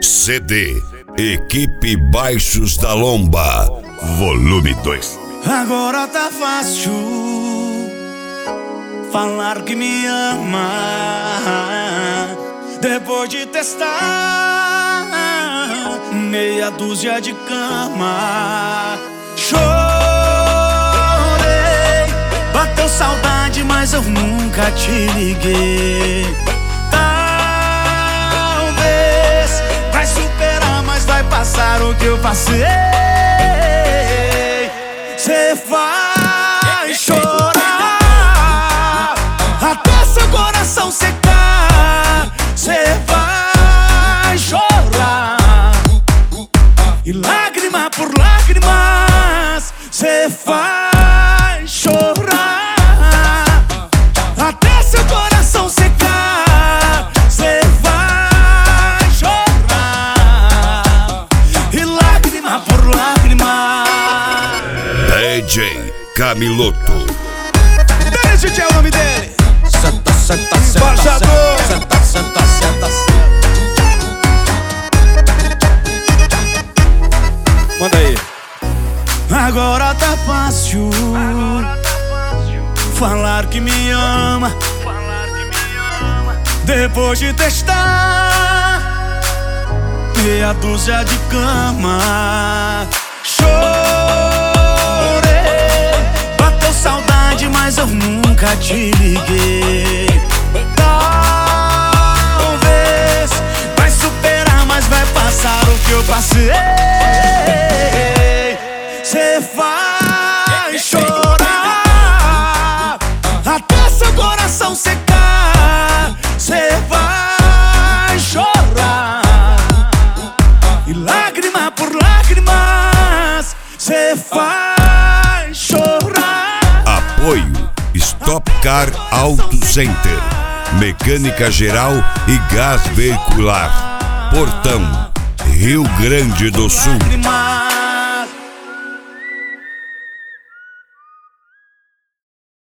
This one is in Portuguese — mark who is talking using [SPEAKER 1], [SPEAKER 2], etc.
[SPEAKER 1] CD Equipe Baixos da Lomba, volume 2.
[SPEAKER 2] Agora tá fácil falar que me ama, depois de testar meia dúzia de cama. Chorei, bateu saudade, mas eu nunca te liguei. Talvez vai superar, mas vai passar o que eu passei. Cê vai chorar até seu coração secar. Cê vai chorar e lágrima por lágrimas cê vai chorar até seu coração secar. Cê vai chorar e lágrima por lágrima.
[SPEAKER 1] DJ Camiloto.
[SPEAKER 2] DJ é o nome dele.
[SPEAKER 3] Senta, senta, senta,
[SPEAKER 2] Baixador.
[SPEAKER 3] senta, senta, senta, senta. Manda aí.
[SPEAKER 2] Agora tá fácil falar que me ama, depois de testar meia dúzia de cama. Chorei, bateu saudade, mas eu nunca te liguei. Talvez vai superar, mas vai passar o que eu passei. Cê vai chorar até seu coração secar. Cê vai chorar e lágrima por lágrimas cê vai chorar.
[SPEAKER 1] Apoio Stop Car Auto Center, mecânica geral e gás veicular, Portão, Rio Grande do Sul.
[SPEAKER 2] Lágrima.